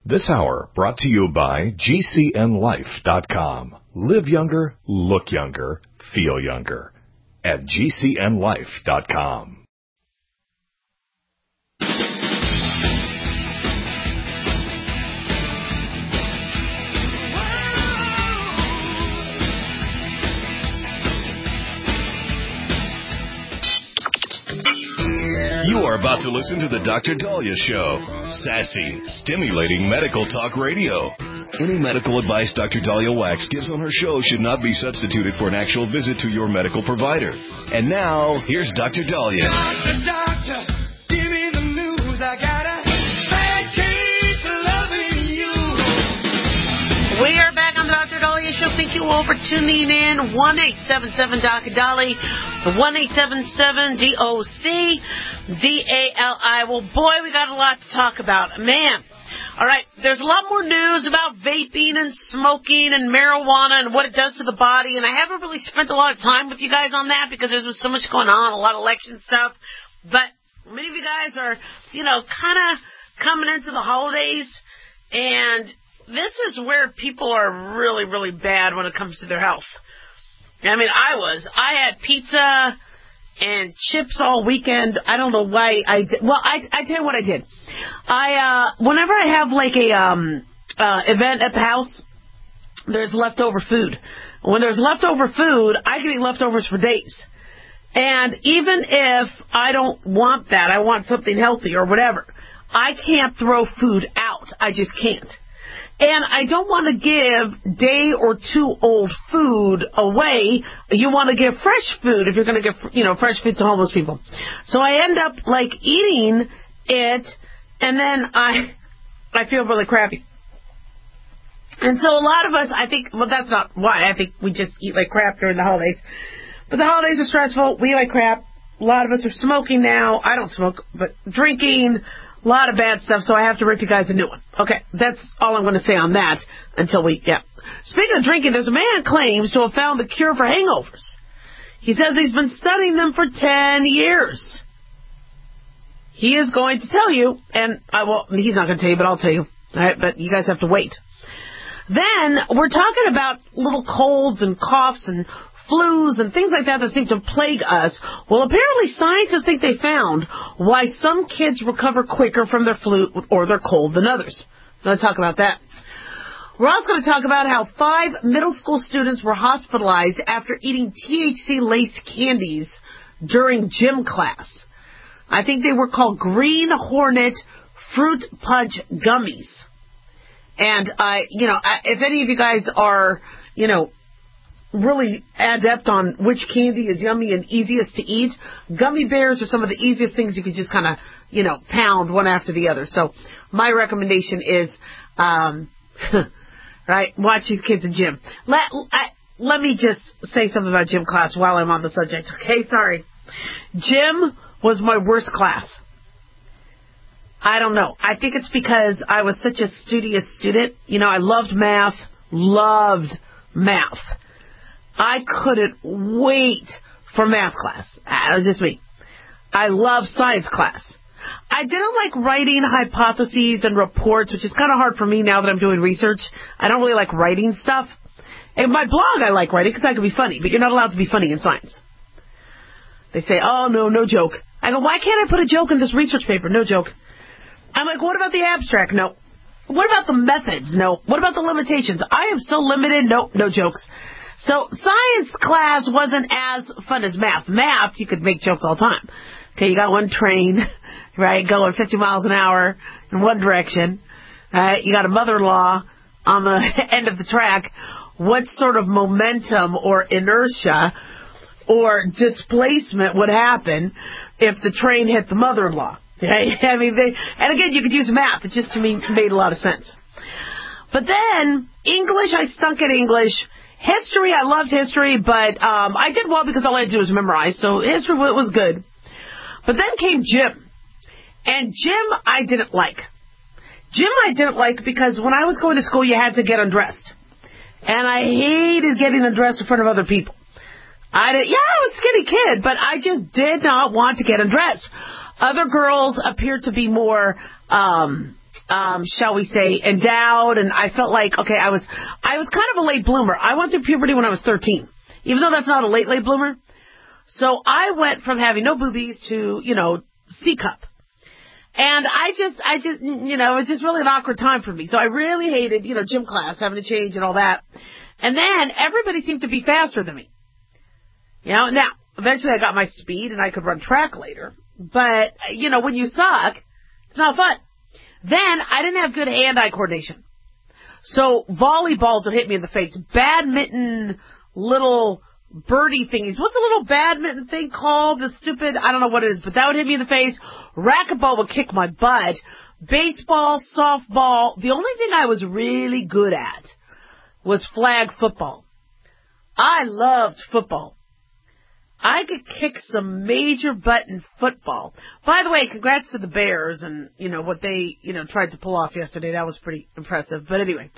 This hour brought to you by GCNLife.com. Live younger, look younger, feel younger at GCNLife.com. You are about to listen to the Dr. Daliah Show. Sassy, stimulating medical talk radio. Any medical advice Dr. Daliah Wax gives on her show should not be substituted for an actual visit to your medical provider. And now, here's Dr. Daliah. Doctor, give me the news. I got a bad case of loving you. We are back on the Dr. Daliah Show. Thank you all for tuning in. 1-877-Dr. Dali. 1-877-DOC-DALI. Well, boy, we got a lot to talk about. Man. All right, there's a lot more news about vaping and smoking and marijuana and what it does to the body, and I haven't really spent a lot of time with you guys on that because there's so much going on, a lot of election stuff. But many of you guys are, kind of coming into the holidays, and this is where people are really, really bad when it comes to their health. I mean, I had pizza and chips all weekend. I don't know why I did. Well, I tell you what I did. Whenever I have like a event at the house, there's leftover food. When there's leftover food, I can eat leftovers for days. And even if I don't want that, I want something healthy or whatever, I can't throw food out. I just can't. And I don't want to give day or two old food away. You want to give fresh food if you're going to give, fresh food to homeless people. So I end up like eating it, and then I feel really crappy. And so a lot of us, I think, well, that's not why. I think we just eat like crap during the holidays. But the holidays are stressful. We like crap. A lot of us are smoking now. I don't smoke, but drinking. A lot of bad stuff, so I have to rip you guys a new one. Okay, that's all I'm going to say on that until Speaking of drinking, there's a man claims to have found the cure for hangovers. He says he's been studying them for 10 years. He is going to tell you, and he's not going to tell you, but I'll tell you. All right, but you guys have to wait. Then we're talking about little colds and coughs and flus and things like that seem to plague us. Well, apparently scientists think they found why some kids recover quicker from their flu or their cold than others. Let's talk about that. We're also going to talk about how 5 middle school students were hospitalized after eating THC-laced candies during gym class. I think they were called Green Hornet Fruit Punch Gummies. And, if any of you guys are, really adept on which candy is yummy and easiest to eat, gummy bears are some of the easiest things you can just kind of, pound one after the other. So my recommendation is, right, watch these kids in gym. Let me just say something about gym class while I'm on the subject. Okay, sorry. Gym was my worst class. I don't know. I think it's because I was such a studious student. I loved math. I couldn't wait for math class. That was just me. I love science class. I didn't like writing hypotheses and reports, which is kind of hard for me now that I'm doing research. I don't really like writing stuff. In my blog, I like writing because I can be funny, but you're not allowed to be funny in science. They say, oh, no joke. I go, why can't I put a joke in this research paper? No joke. I'm like, what about the abstract? No. What about the methods? No. What about the limitations? I am so limited. No jokes. So science class wasn't as fun as math. Math, you could make jokes all the time. Okay, you got one train, right, going 50 miles an hour in one direction. Right? You got a mother-in-law on the end of the track. What sort of momentum or inertia or displacement would happen if the train hit the mother-in-law? Okay? I mean, and again, you could use math. It just to me made a lot of sense. But then English, I stunk at English. History, I loved history, but I did well because all I had to do was memorize, so history was good. But then came gym, and gym I didn't like. Gym I didn't like because when I was going to school, you had to get undressed, and I hated getting undressed in front of other people. I was a skinny kid, but I just did not want to get undressed. Other girls appeared to be more shall we say, endowed, and I felt like, okay, I was kind of a late bloomer. I went through puberty when I was 13, even though that's not a late bloomer. So I went from having no boobies to, C cup. And I just, it was just really an awkward time for me. So I really hated, gym class, having to change and all that. And then everybody seemed to be faster than me. Now, eventually I got my speed and I could run track later. But, when you suck, it's not fun. Then I didn't have good hand-eye coordination. So volleyballs would hit me in the face. Badminton little birdie thingies. What's the little badminton thing called? The stupid, I don't know what it is, but that would hit me in the face. Racquetball would kick my butt. Baseball, softball. The only thing I was really good at was flag football. I loved football. I could kick some major butt in football. By the way, congrats to the Bears and, what they, tried to pull off yesterday. That was pretty impressive. But anyway,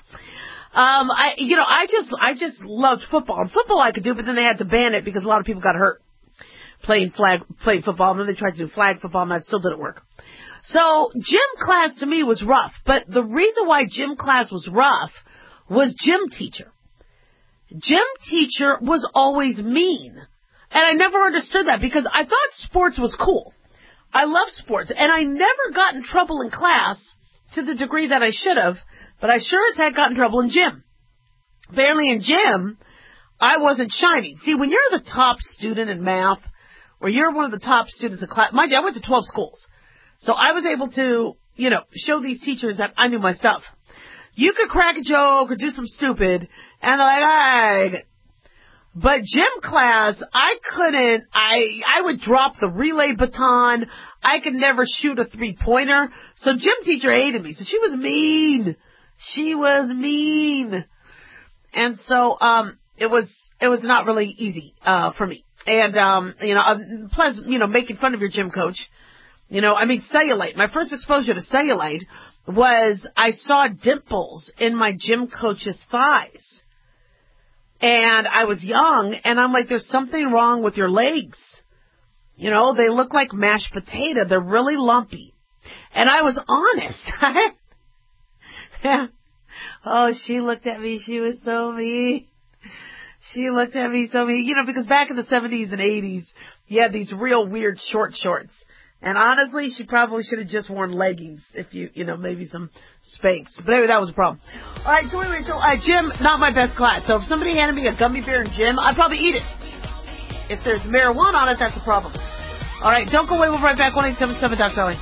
I just loved football. And football I could do, but then they had to ban it because a lot of people got hurt playing football. And then they tried to do flag football and that still didn't work. So gym class to me was rough. But the reason why gym class was rough was gym teacher. Gym teacher was always mean. And I never understood that because I thought sports was cool. I love sports. And I never got in trouble in class to the degree that I should have, but I sure as heck got in trouble in gym. Apparently in gym, I wasn't shining. See, when you're the top student in math, or you're one of the top students in class, mind you, I went to 12 schools. So I was able to, show these teachers that I knew my stuff. You could crack a joke or do some stupid, and they're like, all right. But gym class, I couldn't, I would drop the relay baton. I could never shoot a 3-pointer. So gym teacher hated me. So she was mean. She was mean. And so, it was not really easy, for me. And, plus, making fun of your gym coach. Cellulite. My first exposure to cellulite was I saw dimples in my gym coach's thighs. And I was young, and I'm like, there's something wrong with your legs. They look like mashed potato. They're really lumpy. And I was honest. Yeah. Oh, she looked at me. She was so mean. She looked at me so mean. Because back in the 70s and 80s, you had these real weird short shorts. And honestly, she probably should have just worn leggings if maybe some Spanx. But anyway, that was a problem. All right, so anyway, gym, not my best class. So if somebody handed me a gummy bear in gym, I'd probably eat it. If there's marijuana on it, that's a problem. All right, don't go away. We'll be right back. 1-877 Dr. Ellie.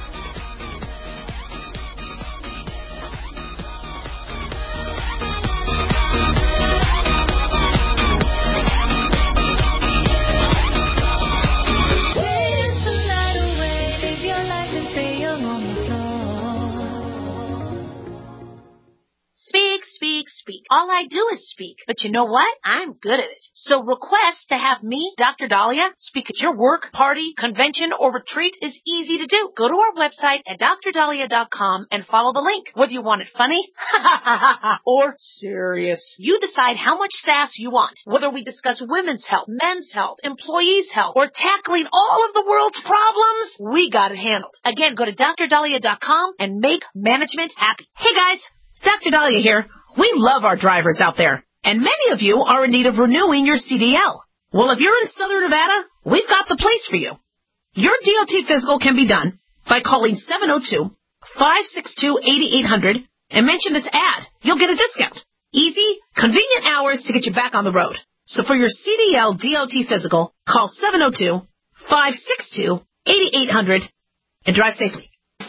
Speak. All I do is speak. But you know what? I'm good at it. So request to have me, Dr. Dahlia, speak at your work, party, convention, or retreat is easy to do. Go to our website at drdahlia.com and follow the link. Whether you want it funny or serious, you decide how much sass you want. Whether we discuss women's health, men's health, employees' health, or tackling all of the world's problems, we got it handled. Again, go to drdahlia.com and make management happy. Hey guys, Dr. Dahlia here. We love our drivers out there, and many of you are in need of renewing your CDL. Well, if you're in Southern Nevada, we've got the place for you. Your DOT physical can be done by calling 702-562-8800 and mention this ad. You'll get a discount. Easy, convenient hours to get you back on the road. So for your CDL DOT physical, call 702-562-8800 and drive safely.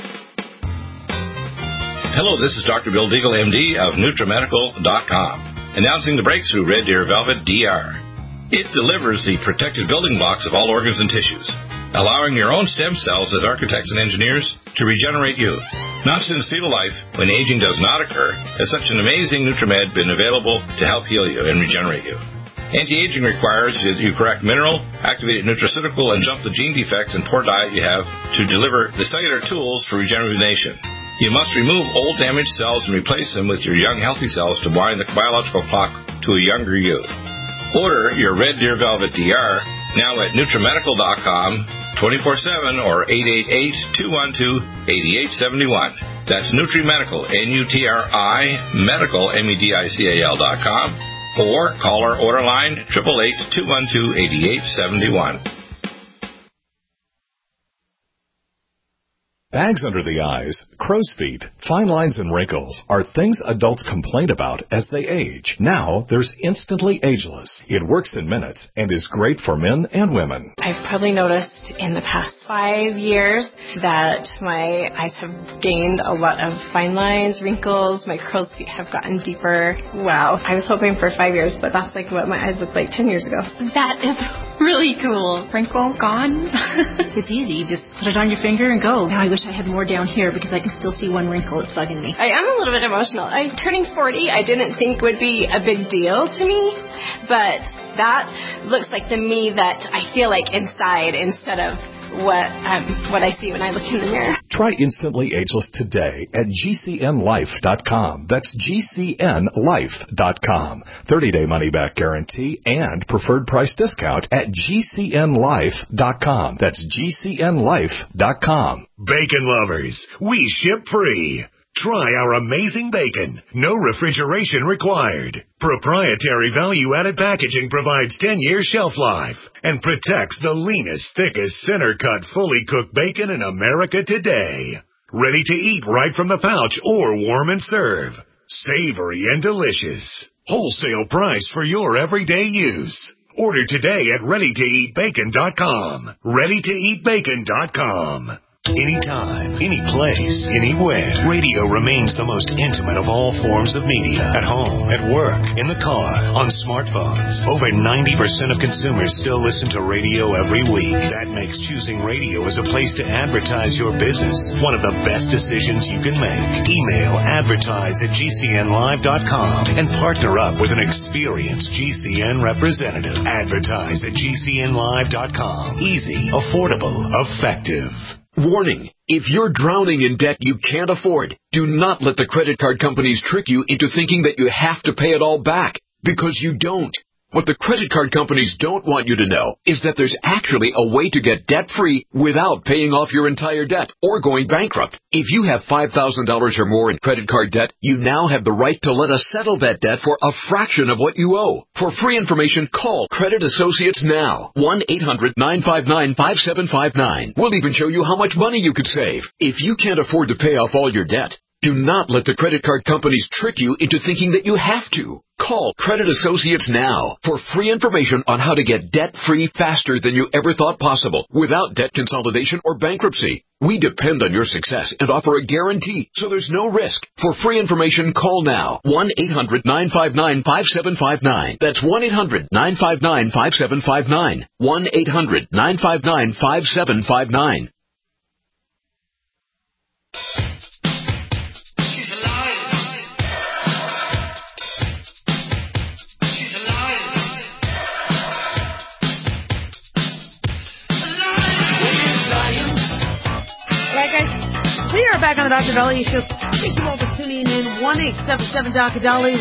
Hello, this is Dr. Bill Deagle, MD of NutriMedical.com, announcing the breakthrough Red Deer Velvet DR. It delivers the protected building blocks of all organs and tissues, allowing your own stem cells as architects and engineers to regenerate you. Not since fetal life, when aging does not occur, has such an amazing NutriMed been available to help heal you and regenerate you. Anti-aging requires that you correct mineral, activated nutraceutical, and jump the gene defects and poor diet you have to deliver the cellular tools for regeneration. You must remove old damaged cells and replace them with your young healthy cells to wind the biological clock to a younger you. Order your Red Deer Velvet DR now at NutriMedical.com 24/7 or 888-212-8871. That's NutriMedical, N-U-T-R-I, medical, medical.com, or call our order line, 888-212-8871. Bags under the eyes, crow's feet, fine lines and wrinkles are things adults complain about as they age. Now, there's Instantly Ageless. It works in minutes and is great for men and women. I've probably noticed in the past 5 years that my eyes have gained a lot of fine lines, wrinkles, my crow's feet have gotten deeper. Wow. I was hoping for 5 years, but that's like what my eyes looked like 10 years ago. That is really cool. Wrinkle gone. It's easy. You just put it on your finger and go. Now I wish I had more down here because I can still see one wrinkle. It's bugging me. I am a little bit emotional. Turning 40, I didn't think would be a big deal to me, but that looks like the me that I feel like inside instead of what I see when I look in the mirror. Try Instantly Ageless today at GCNLife.com. That's GCNLife.com. 30-day money-back guarantee and preferred price discount at GCNLife.com. That's GCNLife.com. Bacon lovers, we ship free. Try our amazing bacon. No refrigeration required. Proprietary value-added packaging provides 10-year shelf life and protects the leanest, thickest, center-cut, fully cooked bacon in America today. Ready to eat right from the pouch or warm and serve. Savory and delicious. Wholesale price for your everyday use. Order today at ReadyToEatBacon.com. ReadyToEatBacon.com. Anytime, any place, anywhere, radio remains the most intimate of all forms of media. At home, at work, in the car, on smartphones. Over 90% of consumers still listen to radio every week. That makes choosing radio as a place to advertise your business one of the best decisions you can make. Email advertise@gcnlive.com and partner up with an experienced GCN representative. Advertise at gcnlive.com. Easy, affordable, effective. Warning, if you're drowning in debt you can't afford, do not let the credit card companies trick you into thinking that you have to pay it all back, because you don't. What the credit card companies don't want you to know is that there's actually a way to get debt-free without paying off your entire debt or going bankrupt. If you have $5,000 or more in credit card debt, you now have the right to let us settle that debt for a fraction of what you owe. For free information, call Credit Associates now. 1-800-959-5759. We'll even show you how much money you could save. If you can't afford to pay off all your debt, do not let the credit card companies trick you into thinking that you have to. Call Credit Associates now for free information on how to get debt-free faster than you ever thought possible without debt consolidation or bankruptcy. We depend on your success and offer a guarantee, so there's no risk. For free information, call now. 1-800-959-5759. That's 1-800-959-5759. 1-800-959-5759. We are back on the Dr. Daliah Show. Thank you all for tuning in. 1-877-Dr. Daliah,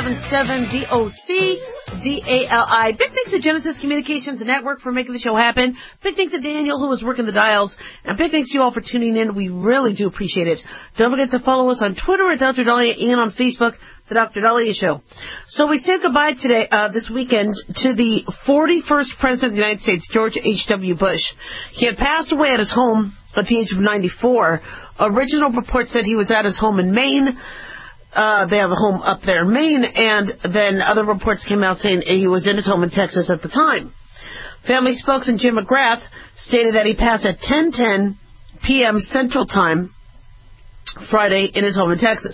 1-877-DOC-DALI. Big thanks to Genesis Communications Network for making the show happen. Big thanks to Daniel, who was working the dials. And big thanks to you all for tuning in. We really do appreciate it. Don't forget to follow us on Twitter at Dr. Daliah and on Facebook, The Dr. Daliah Show. So we said goodbye today, this weekend, to the 41st President of the United States, George H.W. Bush. He had passed away at his home at the age of 94. Original reports said he was at his home in Maine. They have a home up there in Maine, and then other reports came out saying he was in his home in Texas at the time. Family spokesman Jim McGrath stated that he passed at 10:10 p.m. Central Time Friday in his home in Texas.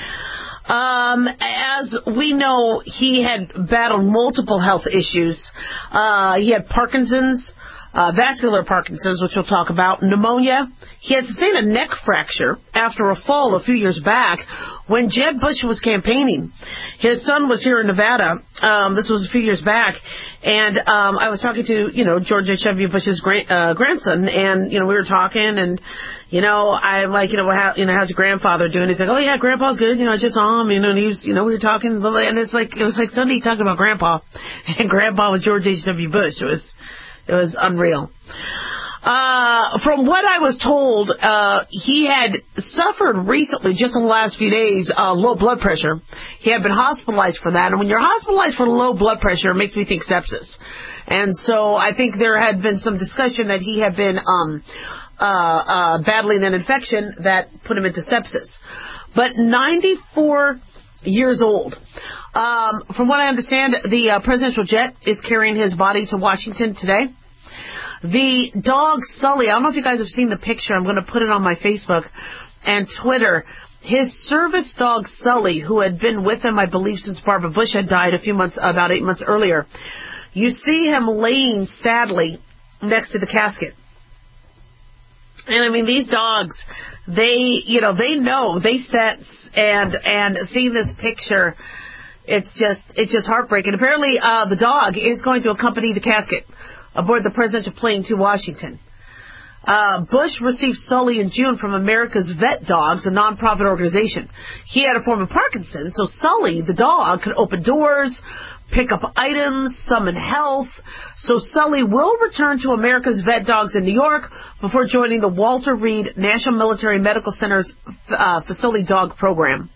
As we know, he had battled multiple health issues. He had Parkinson's, vascular Parkinson's, which we'll talk about, pneumonia. He had sustained a neck fracture after a fall a few years back when Jeb Bush was campaigning. His son was here in Nevada. This was a few years back. And I was talking to, George H.W. Bush's grandson, and, we were talking, and, I'm like, how's your grandfather doing? He's like, oh, yeah, Grandpa's good. I just saw him, and he was, we were talking, and it was like Sunday talking about Grandpa, and Grandpa was George H.W. Bush. It was unreal. From what I was told, he had suffered recently, just in the last few days, low blood pressure. He had been hospitalized for that. And when you're hospitalized for low blood pressure, it makes me think sepsis. And so I think there had been some discussion that he had been battling an infection that put him into sepsis. But 94 years old. From what I understand, the presidential jet is carrying his body to Washington today. The dog Sully, I don't know if you guys have seen the picture. I'm going to put it on my Facebook and Twitter. His service dog Sully, who had been with him, I believe, since Barbara Bush had died about 8 months earlier. You see him laying sadly next to the casket. And I mean, these dogs, they sense, and seeing this picture, it's just heartbreaking. Apparently, the dog is going to accompany the casket aboard the presidential plane to Washington. Bush received Sully in June from America's Vet Dogs, a nonprofit organization. He had a form of Parkinson's, so Sully, the dog, could open doors, pick up items, summon health. So Sully will return to America's Vet Dogs in New York before joining the Walter Reed National Military Medical Center's Facility Dog Program.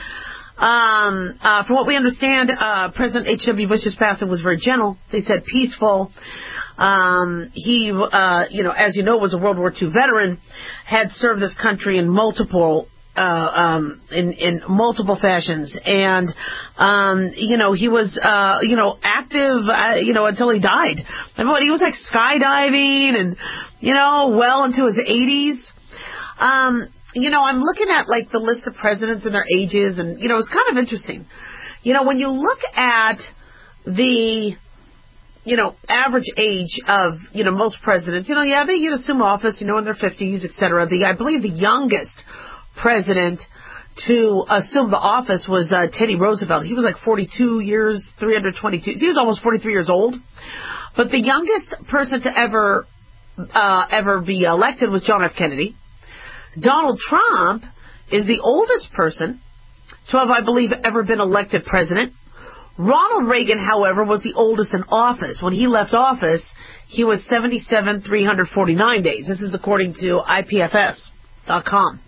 From what we understand, President H.W. Bush's passing was very gentle. They said peaceful. He, as you know, was a World War II veteran, had served this country in multiple in multiple fashions, and he was active until he died. Remember, he was like skydiving and well into his 80s. I'm looking at like the list of presidents and their ages, and it's kind of interesting. When you look at the average age of most presidents, they assume office in their 50s, etc. I believe the youngest president to assume the office was Teddy Roosevelt. He was like 42 years, 322. He was almost 43 years old. But the youngest person to ever be elected was John F. Kennedy. Donald Trump is the oldest person to have, I believe, ever been elected president. Ronald Reagan, however, was the oldest in office. When he left office, he was 77,349 days. This is according to IPFS.com.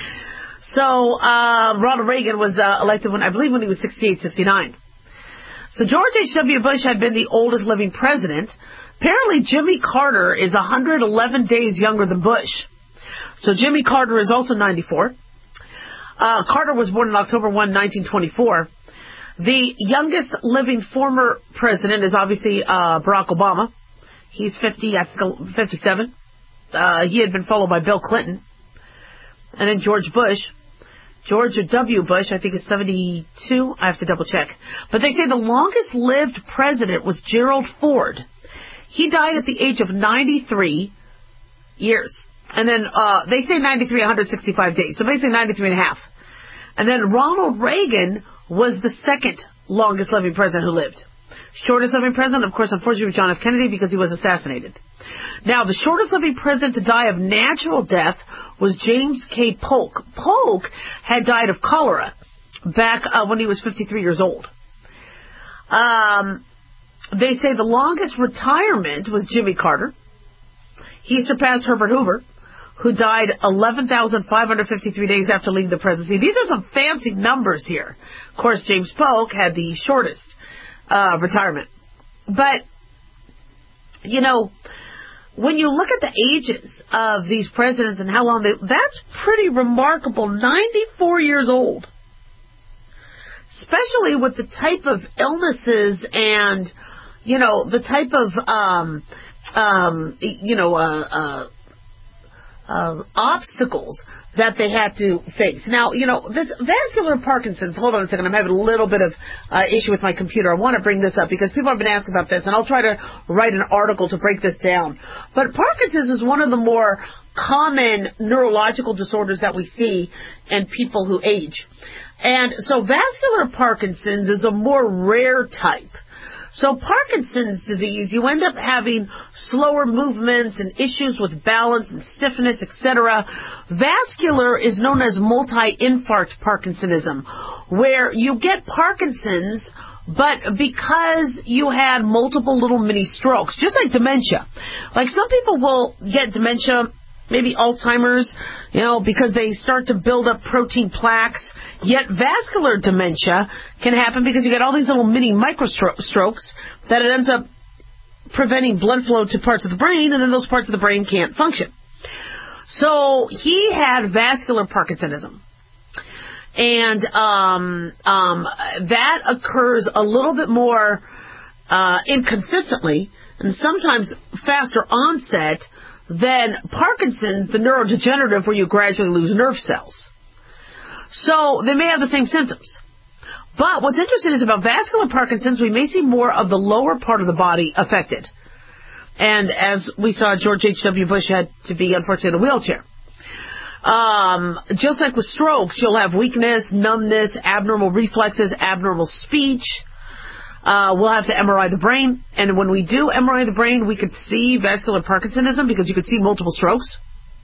So Ronald Reagan was elected when he was 68, 69. So George H.W. Bush had been the oldest living president. Apparently, Jimmy Carter is 111 days younger than Bush. So Jimmy Carter is also 94. Carter was born on October 1, 1924. The youngest living former president is obviously Barack Obama. He's 57. He had been followed by Bill Clinton. And then George Bush. George W. Bush, I think, is 72. I have to double check. But they say the longest lived president was Gerald Ford. He died at the age of 93 years. And then they say 93, 165 days. So basically 93 and a half. And then Ronald Reagan was the second longest living president who lived. Shortest living president, of course, unfortunately, was John F. Kennedy because he was assassinated. Now, the shortest living president to die of natural death was James K. Polk. Polk had died of cholera back when he was 53 years old. They say the longest retirement was Jimmy Carter. He surpassed Herbert Hoover, who died 11,553 days after leaving the presidency. These are some fancy numbers here. Of course, James Polk had the shortest retirement. But, when you look at the ages of these presidents and how long that's pretty remarkable. 94 years old. Especially with the type of illnesses and, the type of, obstacles that they had to face. Now, this vascular Parkinson's, hold on a second, I'm having a little bit of issue with my computer. I want to bring this up because people have been asking about this, and I'll try to write an article to break this down. But Parkinson's is one of the more common neurological disorders that we see in people who age. And so vascular Parkinson's is a more rare type. So Parkinson's disease, you end up having slower movements and issues with balance and stiffness, etc. Vascular is known as multi-infarct Parkinsonism, where you get Parkinson's But because you had multiple little mini strokes, just like dementia, like some people will get dementia, maybe Alzheimer's, because they start to build up protein plaques, yet vascular dementia can happen because you get all these little mini microstrokes that it ends up preventing blood flow to parts of the brain, and then those parts of the brain can't function. So he had vascular Parkinsonism. And that occurs a little bit more inconsistently and sometimes faster onset than Parkinson's, the neurodegenerative, where you gradually lose nerve cells. So they may have the same symptoms. But what's interesting is about vascular Parkinson's, we may see more of the lower part of the body affected. And as we saw, George H.W. Bush had to be, unfortunately, in a wheelchair. Just like with strokes, you'll have weakness, numbness, abnormal reflexes, abnormal speech. We'll have to MRI the brain. And when we do MRI the brain, we could see vascular Parkinsonism because you could see multiple strokes.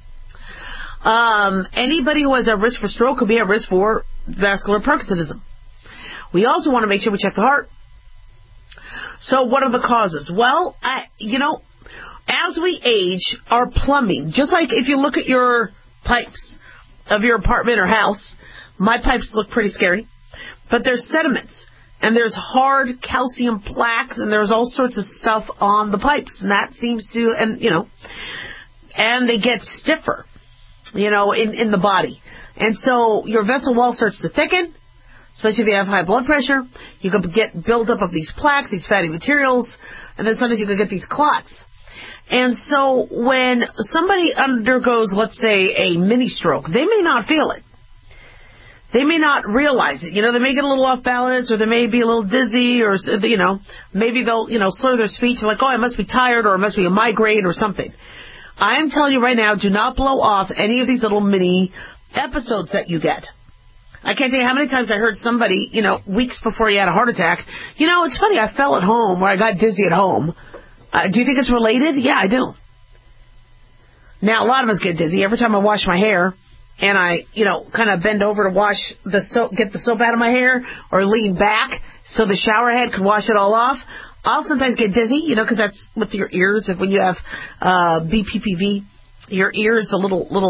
Anybody who has a risk for stroke could be at risk for vascular Parkinsonism. We also want to make sure we check the heart. So what are the causes? Well, as we age, our plumbing, just like if you look at your pipes of your apartment or house, my pipes look pretty scary, but there's sediments and there's hard calcium plaques and there's all sorts of stuff on the pipes, and that seems to, and they get stiffer, in the body. And so your vessel wall starts to thicken, especially if you have high blood pressure. You could get buildup of these plaques, these fatty materials, and then sometimes you could get these clots. And so when somebody undergoes, let's say, a mini stroke, they may not feel it. They may not realize it. They may get a little off balance, or they may be a little dizzy, or, maybe they'll, slur their speech, like, oh, I must be tired, or it must be a migraine, or something. I am telling you right now, do not blow off any of these little mini episodes that you get. I can't tell you how many times I heard somebody, weeks before he had a heart attack, it's funny, I fell at home, or I got dizzy at home. Do you think it's related? Yeah, I do. Now, a lot of us get dizzy. Every time I wash my hair and I, kind of bend over to wash the soap, get the soap out of my hair, or lean back so the shower head can wash it all off, I'll sometimes get dizzy, because that's with your ears. When you have BPPV, your ears, the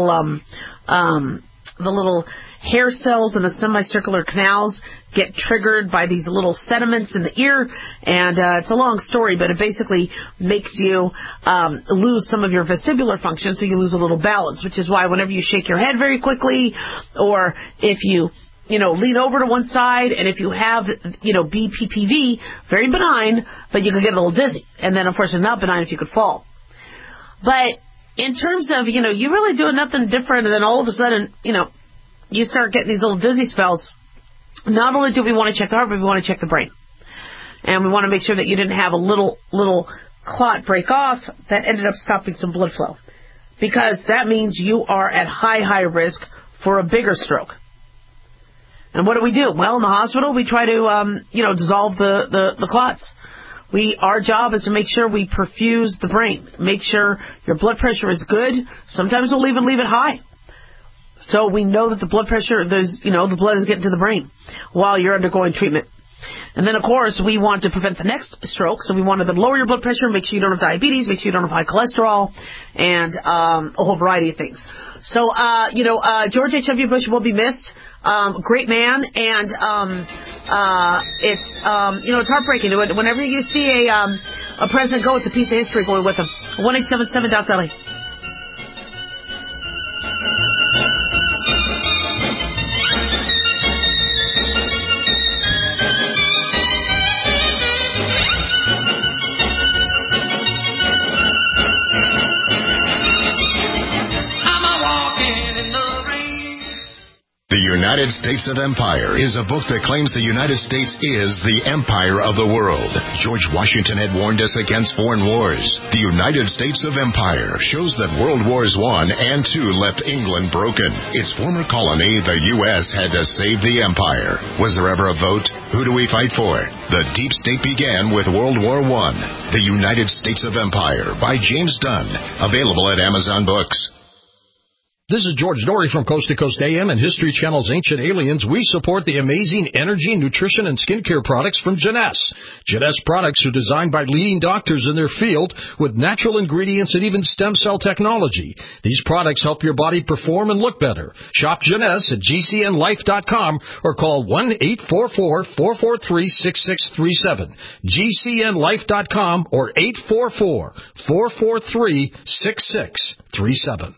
little hair cells in the semicircular canals get triggered by these little sediments in the ear, and it's a long story, but it basically makes you lose some of your vestibular function, so you lose a little balance, which is why whenever you shake your head very quickly, or if you lean over to one side, and if you have, BPPV, very benign, but you can get a little dizzy, and then, of course, it's not benign if you could fall. But in terms of, you really doing nothing different, and then all of a sudden, you start getting these little dizzy spells. Not only do we want to check the heart, but we want to check the brain. And we want to make sure that you didn't have a little clot break off that ended up stopping some blood flow. Because that means you are at high risk for a bigger stroke. And what do we do? Well, in the hospital, we try to, dissolve the clots. Our job is to make sure we perfuse the brain. Make sure your blood pressure is good. Sometimes we'll even leave it high. So we know that the blood pressure, the blood is getting to the brain while you're undergoing treatment. And then, of course, we want to prevent the next stroke. So we want to lower your blood pressure, make sure you don't have diabetes, make sure you don't have high cholesterol, and a whole variety of things. So, George H.W. Bush will be missed. Great man, and it's heartbreaking. Whenever you see a president go, it's a piece of history going with him. 1-877-DOC-LA. The United States of Empire is a book that claims the United States is the empire of the world. George Washington had warned us against foreign wars. The United States of Empire shows that World Wars I and II left England broken. Its former colony, the U.S., had to save the empire. Was there ever a vote? Who do we fight for? The deep state began with World War I. The United States of Empire by James Dunn. Available at Amazon Books. This is George Dory from Coast to Coast AM and History Channel's Ancient Aliens. We support the amazing energy, nutrition, and skincare products from Jeunesse. Jeunesse products are designed by leading doctors in their field with natural ingredients and even stem cell technology. These products help your body perform and look better. Shop Jeunesse at GCNlife.com or call 1-844-443-6637. GCNlife.com or 844-443-6637.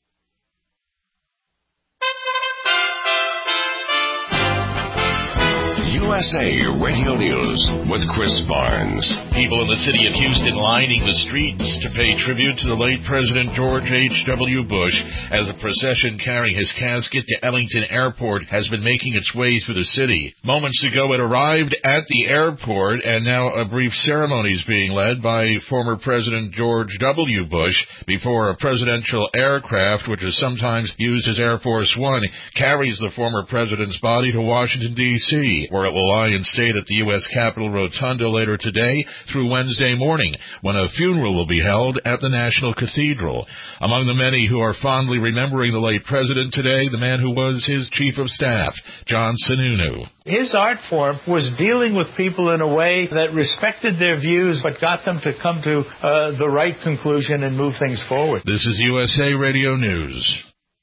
USA Radio News with Chris Barnes. People in the city of Houston lining the streets to pay tribute to the late President George H.W. Bush as a procession carrying his casket to Ellington Airport has been making its way through the city. Moments ago, it arrived at the airport, and now a brief ceremony is being led by former President George W. Bush before a presidential aircraft, which is sometimes used as Air Force One, carries the former president's body to Washington, D.C., where it will lie in state at the U.S. Capitol Rotunda later today through Wednesday morning, when a funeral will be held at the National Cathedral. Among the many who are fondly remembering the late president today, the man who was his chief of staff, John Sununu. His art form was dealing with people in a way that respected their views but got them to come to the right conclusion and move things forward. This is USA Radio News.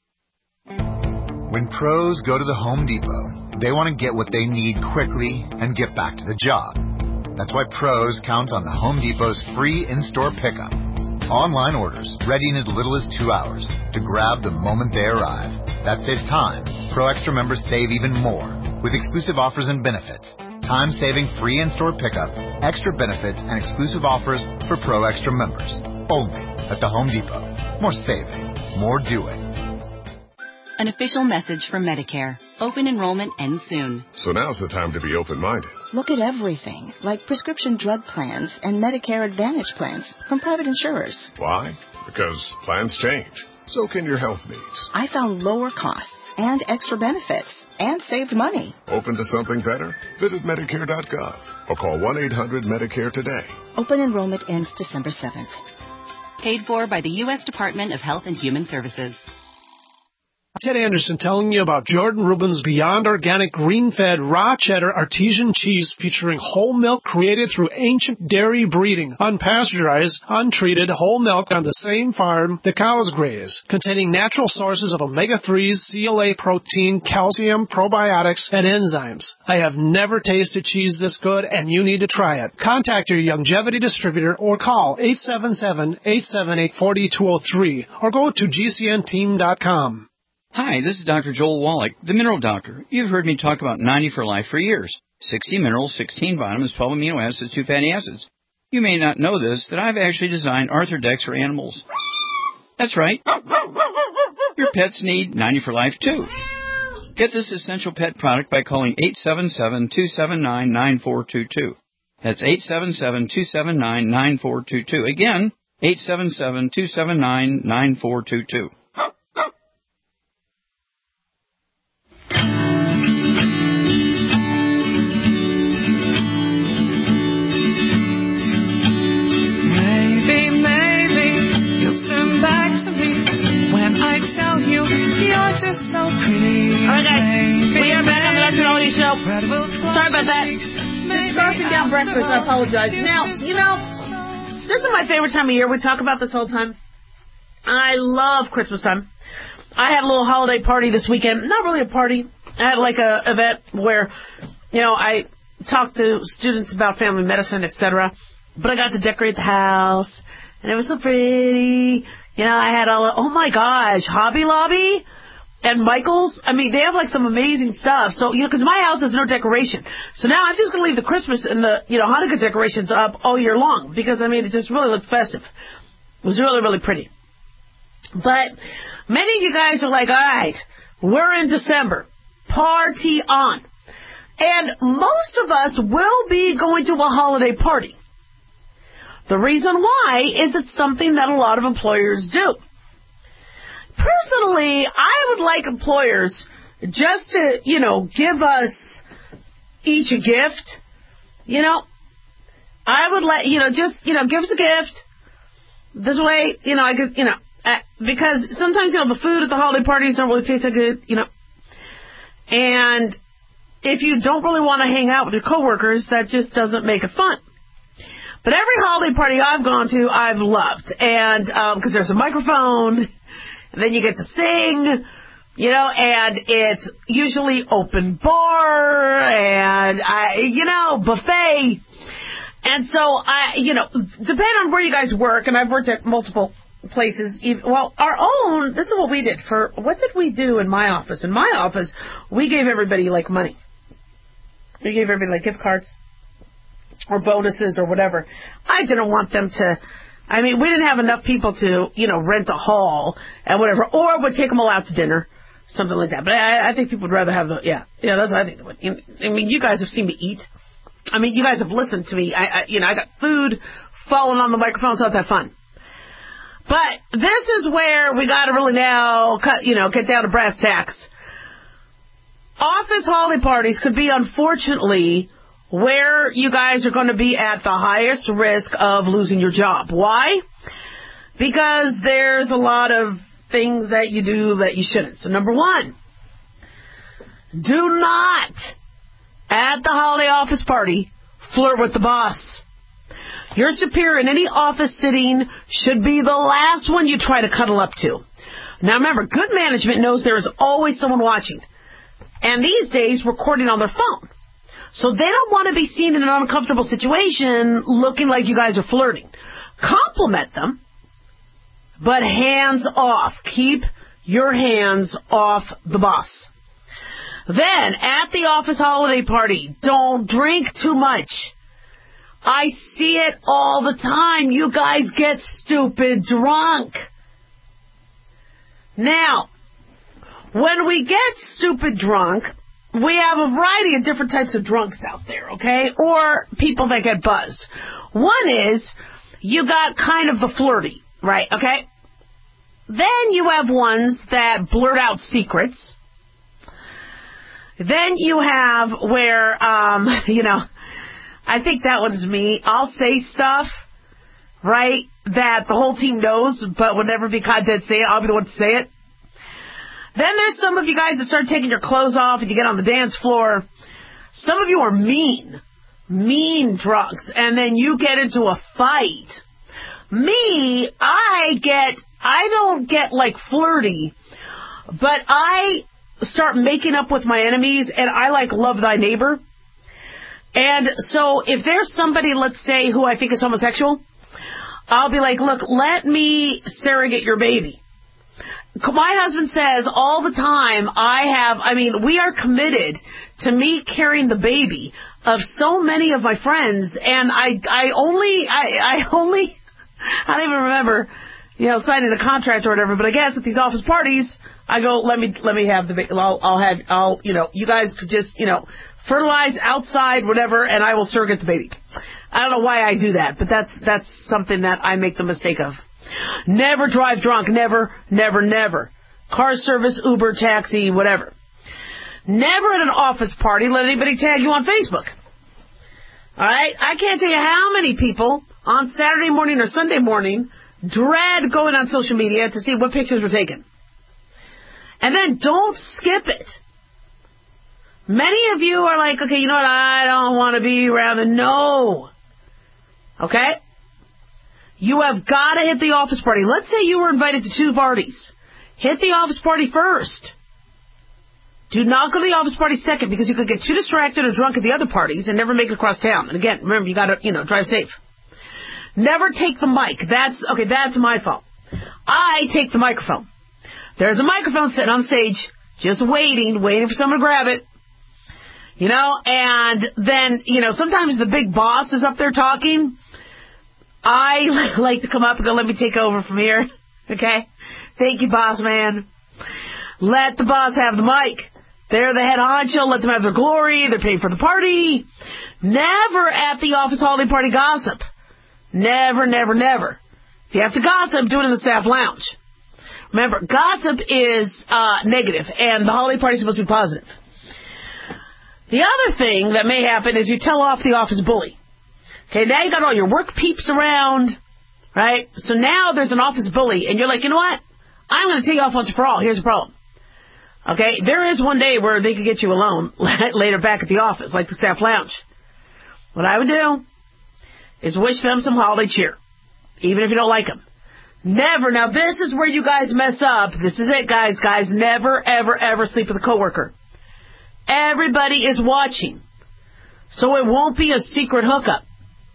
When pros go to the Home Depot, they want to get what they need quickly and get back to the job. That's why pros count on the Home Depot's free in-store pickup. Online orders ready in as little as 2 hours to grab the moment they arrive. That saves time. Pro Extra members save even more with exclusive offers and benefits. Time-saving free in-store pickup, extra benefits, and exclusive offers for Pro Extra members. Only at the Home Depot. More saving, more doing. An official message from Medicare. Open enrollment ends soon. So now's the time to be open-minded. Look at everything, like prescription drug plans and Medicare Advantage plans from private insurers. Why? Because plans change. So can your health needs. I found lower costs and extra benefits and saved money. Open to something better? Visit Medicare.gov or call 1-800-MEDICARE today. Open enrollment ends December 7th. Paid for by the U.S. Department of Health and Human Services. Ted Anderson telling you about Jordan Rubin's Beyond Organic Green-Fed Raw Cheddar Artesian Cheese featuring whole milk created through ancient dairy breeding, unpasteurized, untreated whole milk on the same farm the cows graze, containing natural sources of omega-3s, CLA protein, calcium, probiotics, and enzymes. I have never tasted cheese this good, and you need to try it. Contact your Youngevity distributor or call 877-878-4203 or go to GCNteam.com. Hi, this is Dr. Joel Wallach, the Mineral Doctor. You've heard me talk about 90 for Life for years. 60 minerals, 16 vitamins, 12 amino acids, 2 fatty acids. You may not know this, that I've actually designed Arthrodex for animals. That's right. Your pets need 90 for Life, too. Get this essential pet product by calling 877-279-9422. That's 877-279-9422. Again, 877-279-9422. Just so pretty. All right, guys. We are back on the Dr. Dolly Show. Sorry about that. Just scarfing down breakfast. I apologize. Now, this is my favorite time of year. We talk about this all the time. I love Christmas time. I had a little holiday party this weekend. Not really a party. I had like a event where, I talked to students about family medicine, etc. But I got to decorate the house, and it was so pretty. I had oh my gosh, Hobby Lobby and Michael's. I mean, they have like some amazing stuff. So, because my house has no decoration. So now I'm just going to leave the Christmas and the, Hanukkah decorations up all year long because, it just really looked festive. It was really, really pretty. But many of you guys are like, all right, we're in December. Party on. And most of us will be going to a holiday party. The reason why is it's something that a lot of employers do. Personally, I would like employers just to, give us each a gift. I would let, give us a gift. This way, I could, Because sometimes, the food at the holiday parties don't really taste that good, And if you don't really want to hang out with your coworkers, that just doesn't make it fun. But every holiday party I've gone to, I've loved. And, because there's a microphone, and then you get to sing, and it's usually open bar, and, buffet. And so, depending on where you guys work, and I've worked at multiple places, our own, this is what we did what did we do in my office? In my office, we gave everybody, money. We gave everybody, gift cards or bonuses or whatever. I didn't want them to, we didn't have enough people to, rent a hall and whatever, or would take them all out to dinner, something like that. But I think people would rather have that's what I think. You guys have seen me eat. You guys have listened to me. I got food falling on the microphone, so it's that fun. But this is where we got to really now get down to brass tacks. Office holiday parties could be, unfortunately, where you guys are going to be at the highest risk of losing your job. Why? Because there's a lot of things that you do that you shouldn't. So, number one, do not, at the holiday office party, flirt with the boss. Your superior in any office sitting should be the last one you try to cuddle up to. Now remember, good management knows there is always someone watching. And these days, recording on their phone. So they don't want to be seen in an uncomfortable situation looking like you guys are flirting. Compliment them, but hands off. Keep your hands off the boss. Then, at the office holiday party, don't drink too much. I see it all the time. You guys get stupid drunk. Now, when we get stupid drunk, we have a variety of different types of drunks out there, okay? Or people that get buzzed. One is, you got kind of the flirty, right, okay? Then you have ones that blurt out secrets. Then you have where, I think that one's me. I'll say stuff, right, that the whole team knows, but would never be caught dead saying it. I'll be the one to say it. Then there's some of you guys that start taking your clothes off and you get on the dance floor. Some of you are mean drunks, and then you get into a fight. Me, I don't get flirty, but I start making up with my enemies, and I love thy neighbor. And so if there's somebody, let's say, who I think is homosexual, I'll be like, look, let me surrogate your baby. My husband says all the time, we are committed to me carrying the baby of so many of my friends, and I don't even remember, signing a contract or whatever, but I guess at these office parties, I go, let me have the baby. You guys could just, fertilize outside, whatever, and I will surrogate the baby. I don't know why I do that, but that's something that I make the mistake of. Never drive drunk. Never, never, never. Car service, Uber, taxi, whatever. Never at an office party let anybody tag you on Facebook. All right? I can't tell you how many people on Saturday morning or Sunday morning dread going on social media to see what pictures were taken. And then don't skip it. Many of you are like, okay, you know what? I don't want to be around the no. Okay? You have got to hit the office party. Let's say you were invited to 2 parties. Hit the office party first. Do not go to the office party second, because you could get too distracted or drunk at the other parties and never make it across town. And again, remember, you got to, drive safe. Never take the mic. That's my fault. I take the microphone. There's a microphone sitting on stage, just waiting for someone to grab it. And then, sometimes the big boss is up there talking. I like to come up and go, let me take over from here. Okay? Thank you, boss man. Let the boss have the mic. They're the head honcho. Let them have their glory. They're paying for the party. Never at the office holiday party gossip. Never, never, never. If you have to gossip, do it in the staff lounge. Remember, gossip is negative, and the holiday party is supposed to be positive. The other thing that may happen is you tell off the office bully. Okay, now you got all your work peeps around, right? So now there's an office bully, and you're like, you know what? I'm going to take you off once and for all. Here's the problem. Okay, there is one day where they could get you alone later back at the office, like the staff lounge. What I would do is wish them some holiday cheer, even if you don't like them. Never. Now, this is where you guys mess up. This is it, guys. Guys, never, ever, ever sleep with a coworker. Everybody is watching, so it won't be a secret hookup.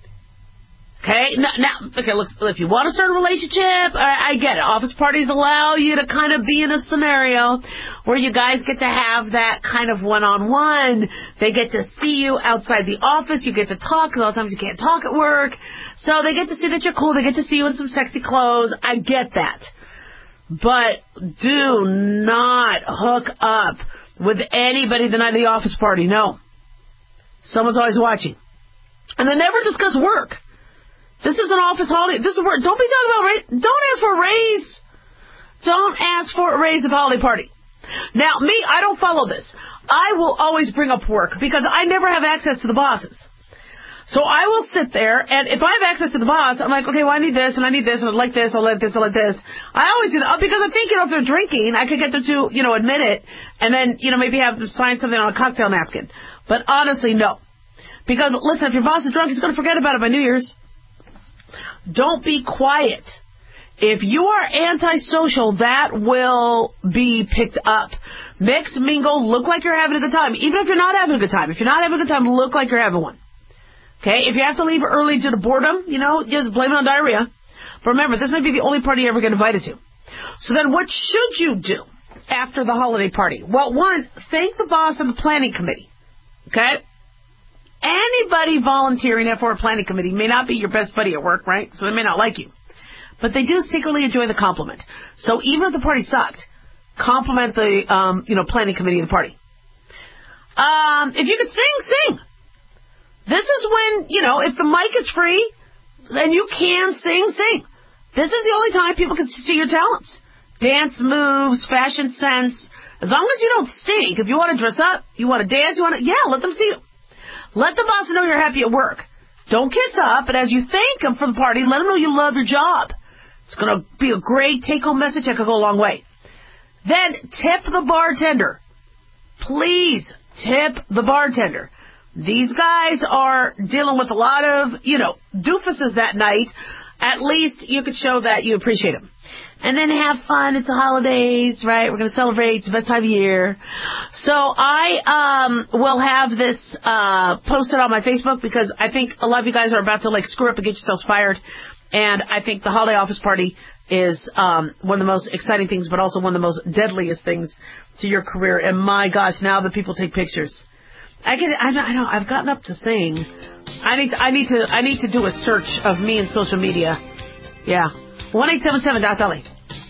Okay? Now, look, if you want to start a relationship, I get it. Office parties allow you to kind of be in a scenario where you guys get to have that kind of one-on-one. They get to see you outside the office. You get to talk, because a lot of times you can't talk at work. So they get to see that you're cool. They get to see you in some sexy clothes. I get that. But do not hook up with anybody the night of the office party. No. Someone's always watching. And then never discuss work. This is an office holiday. This is where, don't be talking about raise. Don't ask for a raise. Don't ask for a raise at the holiday party. Now, me, I don't follow this. I will always bring up work because I never have access to the bosses. So I will sit there, and if I have access to the boss, I'm like, okay, well, I need this, and I need this, and I like this, I like this, I like this. I always do that because I think, if they're drinking, I could get them to, admit it, and then, maybe have them sign something on a cocktail napkin. But honestly, no. Because, listen, if your boss is drunk, he's going to forget about it by New Year's. Don't be quiet. If you are antisocial, that will be picked up. Mix, mingle, look like you're having a good time. Even if you're not having a good time. If you're not having a good time, look like you're having one. Okay? If you have to leave early due to boredom, just blame it on diarrhea. But remember, this may be the only party you ever get invited to. So then what should you do after the holiday party? Well, one, thank the boss and the planning committee. Okay? Anybody volunteering for a planning committee may not be your best buddy at work, right? So they may not like you. But they do secretly enjoy the compliment. So even if the party sucked, compliment the, planning committee of the party. If you could sing, sing. This is when, if the mic is free and you can sing, sing. This is the only time people can see your talents. Dance moves, fashion sense. As long as you don't stink, if you want to dress up, you want to dance, let them see you. Let the boss know you're happy at work. Don't kiss up, but as you thank them for the party, let them know you love your job. It's going to be a great take-home message that could go a long way. Then tip the bartender. Please tip the bartender. These guys are dealing with a lot of, doofuses that night. At least you could show that you appreciate them. And then have fun. It's the holidays, right? We're going to celebrate. It's the best time of year. So I will have this posted on my Facebook because I think a lot of you guys are about to screw up and get yourselves fired. And I think the holiday office party is one of the most exciting things, but also one of the most deadliest things to your career. And my gosh, now that people take pictures, I know I've gotten up to saying I need to do a search of me in social media. Yeah. 1-877-LA.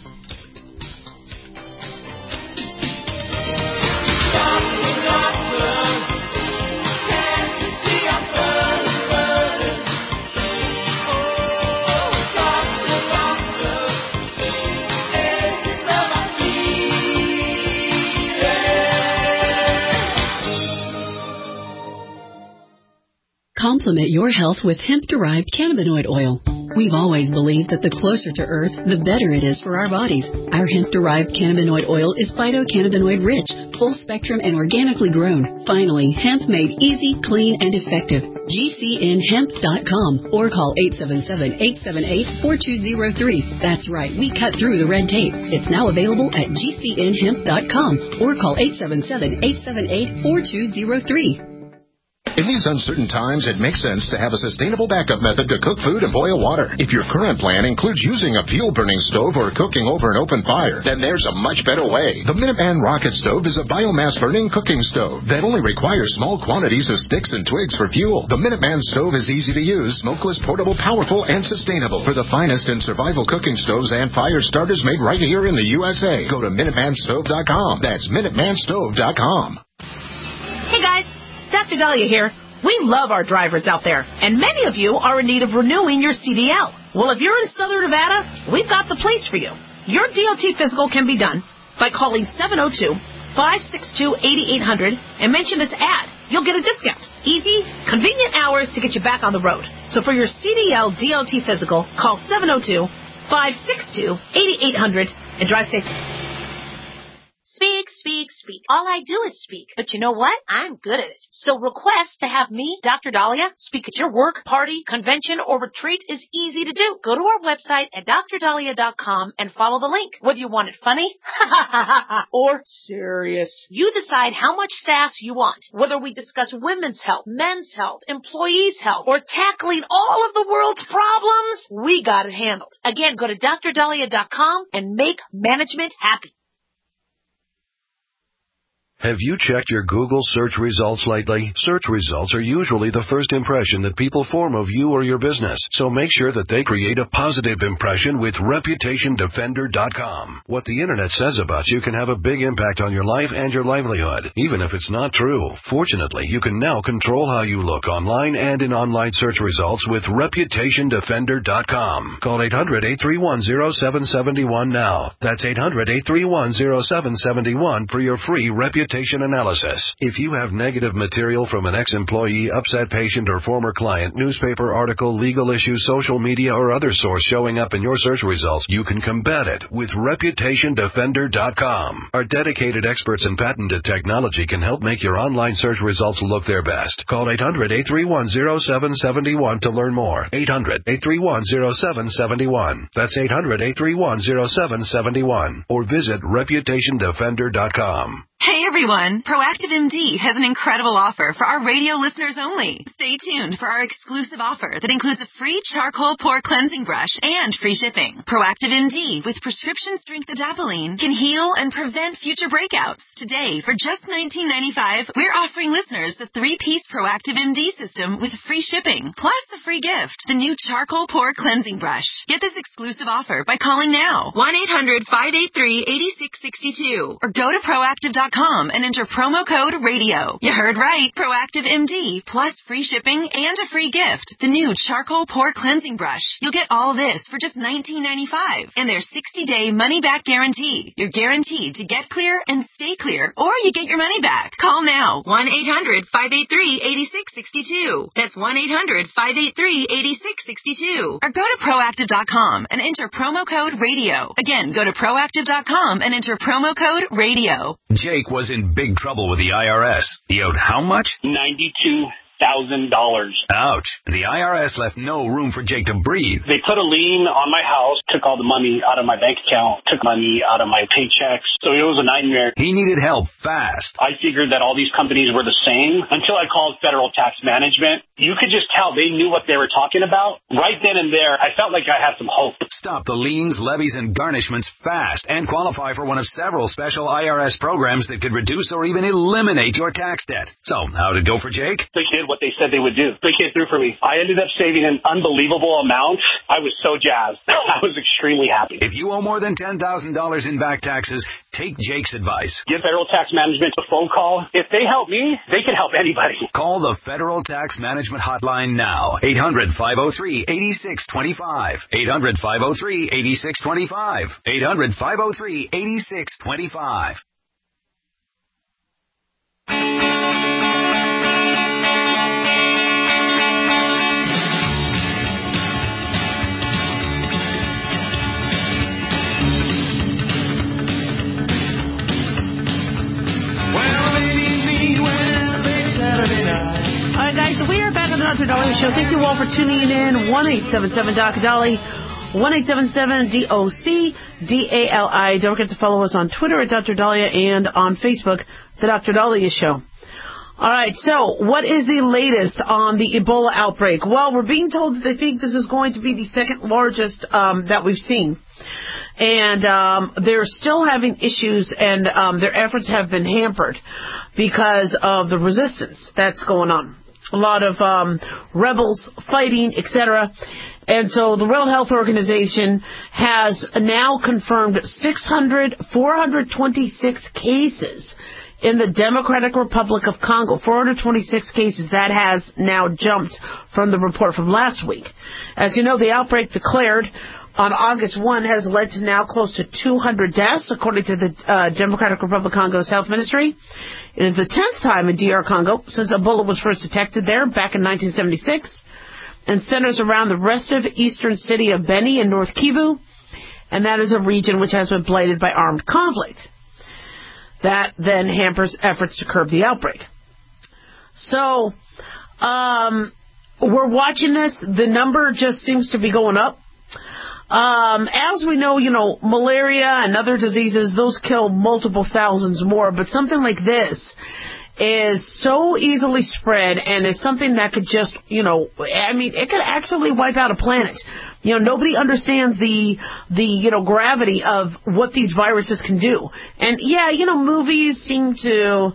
Complement your health with hemp-derived cannabinoid oil. We've always believed that the closer to Earth, the better it is for our bodies. Our hemp-derived cannabinoid oil is phytocannabinoid rich, full spectrum and organically grown. Finally, hemp made easy, clean, and effective. GCNhemp.com or call 877-878-4203. That's right, we cut through the red tape. It's now available at GCNhemp.com or call 877-878-4203. In these uncertain times, it makes sense to have a sustainable backup method to cook food and boil water. If your current plan includes using a fuel-burning stove or cooking over an open fire, then there's a much better way. The Minuteman Rocket Stove is a biomass-burning cooking stove that only requires small quantities of sticks and twigs for fuel. The Minuteman Stove is easy to use, smokeless, portable, powerful, and sustainable. For the finest in survival cooking stoves and fire starters made right here in the USA, go to MinutemanStove.com. That's MinutemanStove.com. Hey guys, Dr. Dahlia here. We love our drivers out there, and many of you are in need of renewing your CDL. Well, if you're in Southern Nevada, we've got the place for you. Your DOT physical can be done by calling 702-562-8800 and mention this ad. you'll get a discount. Easy, convenient hours to get you back on the road. So for your CDL DOT physical, call 702-562-8800 and drive safe. Speak, speak, speak. All I do is speak. But you know what? I'm good at it. So request to have me, Dr. Dahlia, speak at your work, party, convention, or retreat is easy to do. Go to our website at drdahlia.com and follow the link. Whether you want it funny or serious, you decide how much sass you want. Whether we discuss women's health, men's health, employees' health, or tackling all of the world's problems, we got it handled. Again, go to drdahlia.com and make management happy. Have you checked your Google search results lately? Search results are usually the first impression that people form of you or your business, so make sure that they create a positive impression with ReputationDefender.com. What the internet says about you can have a big impact on your life and your livelihood, even if it's not true. Fortunately, you can now control how you look online and in online search results with ReputationDefender.com. Call 800-831-0771 now. That's 800-831-0771 for your free reputation analysis. If you have negative material from an ex-employee, upset patient, or former client, newspaper article, legal issue, social media, or other source showing up in your search results, you can combat it with ReputationDefender.com. Our dedicated experts in patented technology can help make your online search results look their best. Call 800-831-0771 to learn more. 800-831-0771. That's 800-831-0771. Or visit ReputationDefender.com. Hey everyone, Proactive MD has an incredible offer for our radio listeners only. Stay tuned for our exclusive offer that includes a free charcoal pore cleansing brush and free shipping. Proactive MD with prescription strength adapalene can heal and prevent future breakouts. Today, for just $19.95, we're offering listeners the 3-piece Proactive MD system with free shipping, plus a free gift, the new charcoal pore cleansing brush. Get this exclusive offer by calling now, 1-800-583-8662, or go to Proactive.com and enter promo code RADIO. You heard right. Proactive MD plus free shipping and a free gift. The new charcoal pore cleansing brush. You'll get all this for just $19.95 and their 60-day money-back guarantee. You're guaranteed to get clear and stay clear, or you get your money back. Call now. 1-800-583-8662. That's 1-800-583-8662. Or go to Proactive.com and enter promo code RADIO. Again, go to Proactive.com and enter promo code RADIO. Jake was in big trouble with the IRS. He owed how much? $92,000. Ouch. The IRS left no room for Jake to breathe. They put a lien on my house, took all the money out of my bank account, took money out of my paychecks. So it was a nightmare. He needed help fast. I figured that all these companies were the same until I called Federal Tax Management. You could just tell they knew what they were talking about. Right then and there, I felt like I had some hope. Stop the liens, levies, and garnishments fast and qualify for one of several special IRS programs that could reduce or even eliminate your tax debt. So, how'd it go for Jake? They did what they said they would do. They came through for me. I ended up saving an unbelievable amount. I was so jazzed. I was extremely happy. If you owe more than $10,000 in back taxes, take Jake's advice. Give Federal Tax Management a phone call. If they help me, they can help anybody. Call the Federal Tax Management Hotline now. 800-503-8625. 800-503-8625. 800-503-8625. All right, guys, so we are back on the Dr. Dolly Show. Thank you all for tuning in. 1-877-Dr. 1-877-DOC-DALI. Don't forget to follow us on Twitter at Dr. Dahlia and on Facebook, The Dr. Dahlia Show. All right, so what is the latest on the Ebola outbreak? Well, we're being told that they think this is going to be the second largest that we've seen. And they're still having issues, and their efforts have been hampered because of the resistance that's going on. A lot of rebels fighting, etc. And so the World Health Organization has now confirmed 426 cases in the Democratic Republic of Congo. 426 cases. That has now jumped from the report from last week. As you know, the outbreak declared on August 1 has led to now close to 200 deaths, according to the Democratic Republic of Congo's health ministry. It is the 10th time in DR Congo since Ebola was first detected there back in 1976, and centers around the restive eastern city of Beni in North Kivu, and that is a region which has been blighted by armed conflict. That then hampers efforts to curb the outbreak. So, we're watching this. The number just seems to be going up. As we know, malaria and other diseases, those kill multiple thousands more, but something like this is so easily spread and is something that could just, it could actually wipe out a planet. Nobody understands the gravity of what these viruses can do. And movies seem to,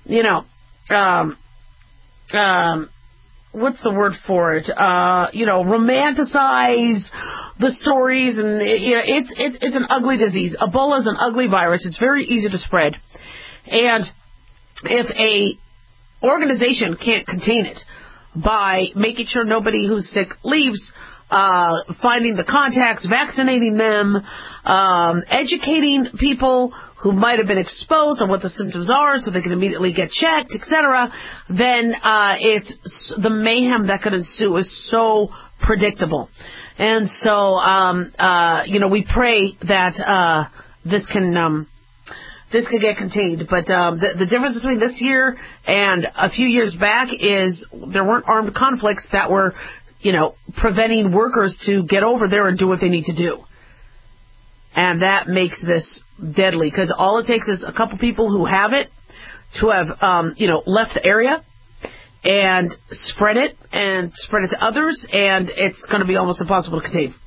what's the word for it? Romanticize the stories, and it's an ugly disease. Ebola is an ugly virus. It's very easy to spread. And if a organization can't contain it by making sure nobody who's sick leaves, finding the contacts, vaccinating them, educating people who might have been exposed on what the symptoms are so they can immediately get checked, etc., then it's the mayhem that could ensue is so predictable. And so, we pray that this can get contained. But the difference between this year and a few years back is there weren't armed conflicts that were, preventing workers to get over there and do what they need to do. And that makes this deadly, because all it takes is a couple people who have it to have, left the area and spread it to others, and it's going to be almost impossible to contain.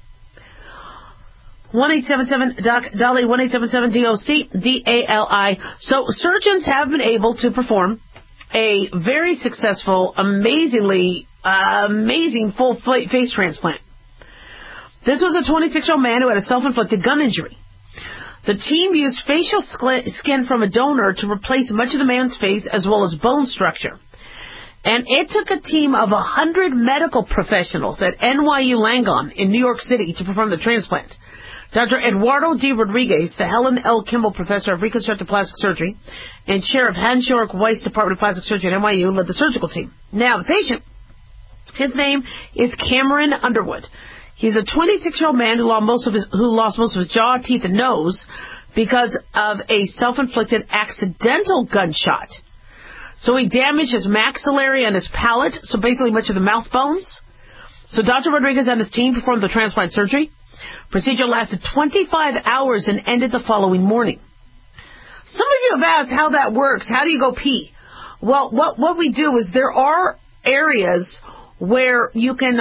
1-877-DOC-DALI, 1-877-DOC-DALI. So surgeons have been able to perform a very successful, amazing full face transplant. This was a 26-year-old man who had a self-inflicted gun injury. The team used facial skin from a donor to replace much of the man's face as well as bone structure. And it took a team of 100 medical professionals at NYU Langone in New York City to perform the transplant. Dr. Eduardo D. Rodriguez, the Helen L. Kimball Professor of Reconstructive Plastic Surgery and Chair of Hans-Georg Weiss Department of Plastic Surgery at NYU, led the surgical team. Now, the patient, his name is Cameron Underwood. He's a 26-year-old man who lost most of his jaw, teeth, and nose because of a self-inflicted accidental gunshot. So he damaged his maxillary and his palate, so basically much of the mouth bones. So Dr. Rodriguez and his team performed the transplant surgery. Procedure lasted 25 hours and ended the following morning. Some of you have asked how that works. How do you go pee? Well, what we do is there are areas where you can,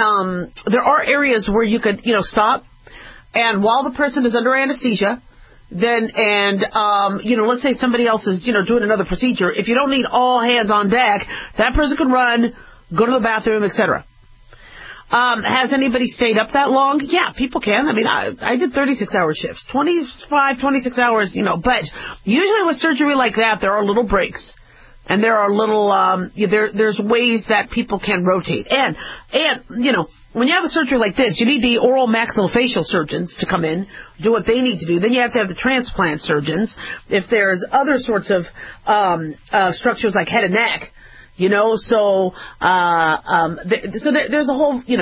stop, and while the person is under anesthesia, let's say somebody else is, doing another procedure. If you don't need all hands on deck, that person can run, go to the bathroom, etc. Has anybody stayed up that long? Yeah, people can. I mean, I did 36-hour shifts, 26 hours, but usually with surgery like that, there are little breaks. And there are little, there's ways that people can rotate. And, when you have a surgery like this, you need the oral maxillofacial surgeons to come in, do what they need to do. Then you have to have the transplant surgeons. If there's other sorts of, structures like head and neck, there's a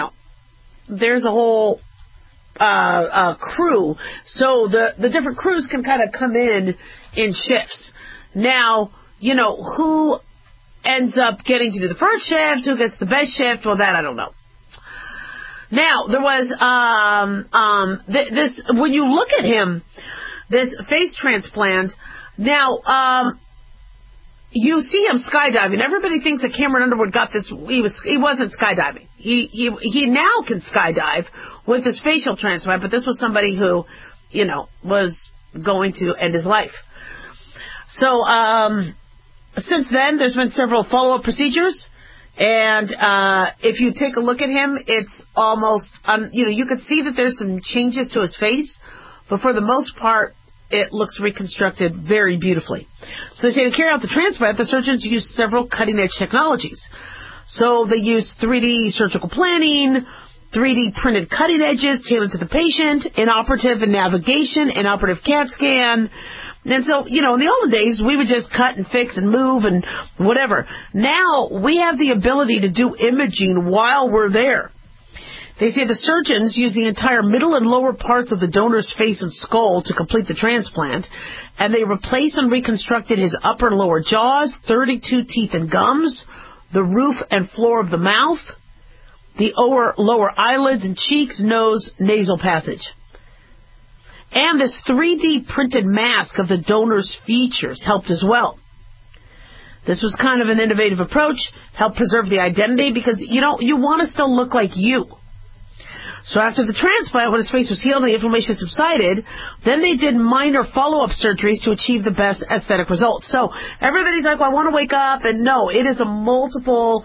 whole, crew. So the different crews can kind of come in shifts. Now, who ends up getting to do the first shift, who gets the best shift, well, that I don't know. Now, there was, this, when you look at him, this face transplant, now, you see him skydiving. Everybody thinks that Cameron Underwood got this, he wasn't skydiving. He now can skydive with his facial transplant, but this was somebody who, was going to end his life. So, since then, there's been several follow-up procedures, and if you take a look at him, it's almost, you could see that there's some changes to his face, but for the most part, it looks reconstructed very beautifully. So they say to carry out the transplant, the surgeons used several cutting-edge technologies. So they used 3D surgical planning, 3D printed cutting edges tailored to the patient, inoperative and navigation, inoperative CAT scan. And so, in the olden days, we would just cut and fix and move and whatever. Now, we have the ability to do imaging while we're there. They say the surgeons use the entire middle and lower parts of the donor's face and skull to complete the transplant, and they replace and reconstructed his upper and lower jaws, 32 teeth and gums, the roof and floor of the mouth, the lower eyelids and cheeks, nose, nasal passage. And this 3D printed mask of the donor's features helped as well. This was kind of an innovative approach, helped preserve the identity because, you want to still look like you. So after the transplant, when his face was healed and the inflammation subsided, then they did minor follow-up surgeries to achieve the best aesthetic results. So everybody's like, well, I want to wake up, and no, it is a multiple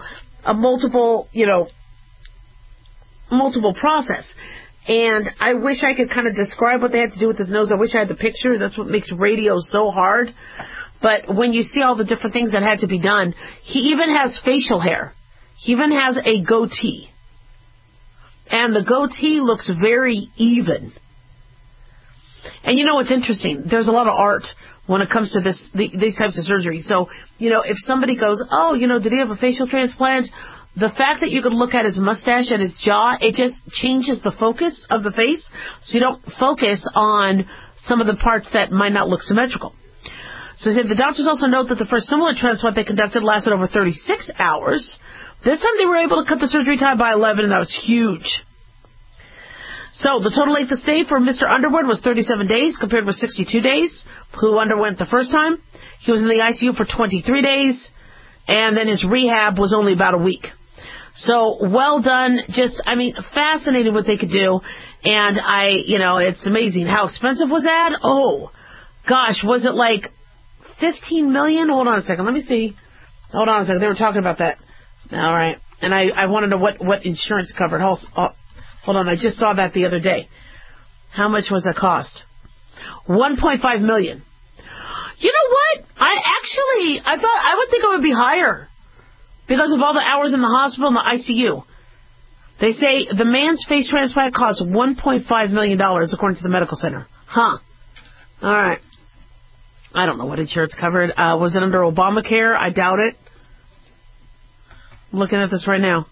process. And I wish I could kind of describe what they had to do with his nose. I wish I had the picture. That's what makes radio so hard. But when you see all the different things that had to be done, he even has facial hair. He even has a goatee. And the goatee looks very even. And what's interesting? There's a lot of art when it comes to these types of surgery. So, if somebody goes, oh, did he have a facial transplant? The fact that you could look at his mustache and his jaw, it just changes the focus of the face. So you don't focus on some of the parts that might not look symmetrical. So the doctors also note that the first similar transplant they conducted lasted over 36 hours. This time they were able to cut the surgery time by 11, and that was huge. So the total length of stay for Mr. Underwood was 37 days compared with 62 days, who underwent the first time. He was in the ICU for 23 days, and then his rehab was only about a week. So well done. Fascinating what they could do. And it's amazing. How expensive was that? Oh, gosh, was it like $15 million? Hold on a second. Let me see. Hold on a second. They were talking about that. All right. And I want to know what insurance covered. Hold on. I just saw that the other day. How much was it cost? $1.5 million. You know what? I thought I would think it would be higher because of all the hours in the hospital and the ICU. They say the man's face transplant cost $1.5 million according to the medical center. Huh. All right. I don't know what insurance covered. Was it under Obamacare? I doubt it. I'm looking at this right now.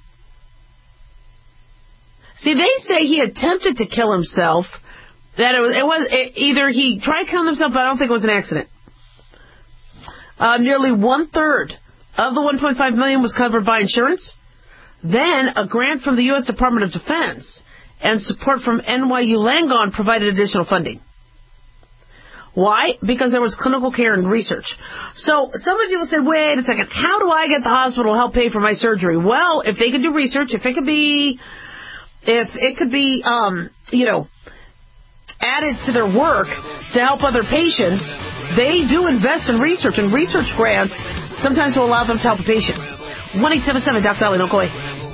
See, they say he attempted to kill himself. That either he tried killing himself, but I don't think it was an accident. Nearly 1/3 of the $1.5 million was covered by insurance. Then a grant from the U.S. Department of Defense and support from NYU Langone provided additional funding. Why? Because there was clinical care and research. So some of you will say, wait a second, how do I get the hospital to help pay for my surgery? Well, if they could do research, if it could be added to their work to help other patients, they do invest in research, and research grants sometimes will allow them to help a patient. 1-877 Dr. Dolly, don't go away.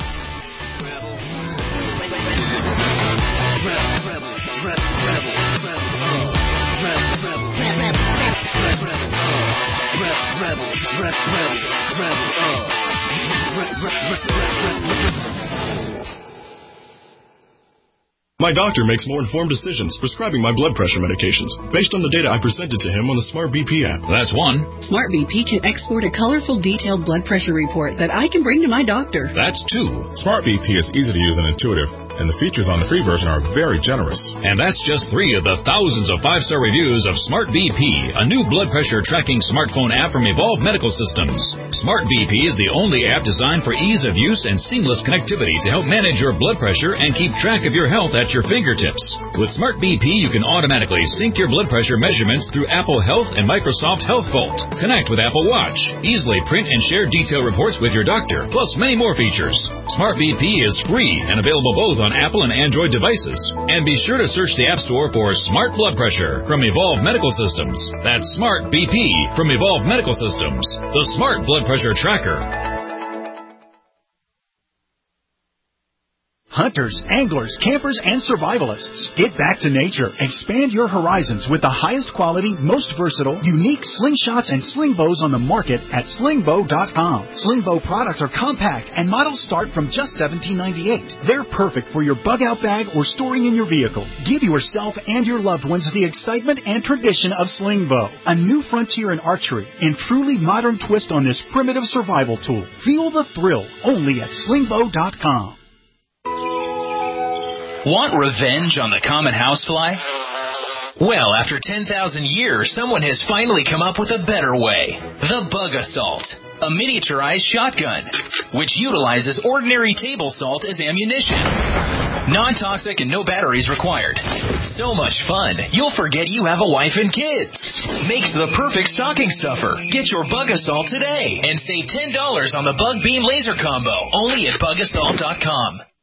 My doctor makes more informed decisions prescribing my blood pressure medications based on the data I presented to him on the Smart BP app. That's one. Smart BP can export a colorful, detailed blood pressure report that I can bring to my doctor. That's two. Smart BP is easy to use and intuitive, and the features on the free version are very generous. And that's just 3 of the thousands of 5-star reviews of Smart BP, a new blood pressure tracking smartphone app from Evolve Medical Systems. Smart BP is the only app designed for ease of use and seamless connectivity to help manage your blood pressure and keep track of your health at your fingertips. With Smart BP, you can automatically sync your blood pressure measurements through Apple Health and Microsoft Health Vault. Connect with Apple Watch. Easily print and share detailed reports with your doctor, plus many more features. Smart BP is free and available both on Apple and Android devices. And be sure to search the App Store for Smart Blood Pressure from Evolve Medical Systems. That's Smart BP from Evolve Medical Systems, the Smart Blood Pressure Tracker. Hunters, anglers, campers, and survivalists. Get back to nature. Expand your horizons with the highest quality, most versatile, unique slingshots and sling bows on the market at slingbow.com. Slingbow products are compact and models start from just $17.98. They're perfect for your bug out bag or storing in your vehicle. Give yourself and your loved ones the excitement and tradition of Slingbow, a new frontier in archery and truly modern twist on this primitive survival tool. Feel the thrill only at slingbow.com. Want revenge on the common housefly? Well, after 10,000 years, someone has finally come up with a better way. The Bug Assault, a miniaturized shotgun, which utilizes ordinary table salt as ammunition. Non-toxic and no batteries required. So much fun, you'll forget you have a wife and kids. Makes the perfect stocking stuffer. Get your Bug Assault today and save $10 on the Bug Beam Laser Combo, only at bugassault.com.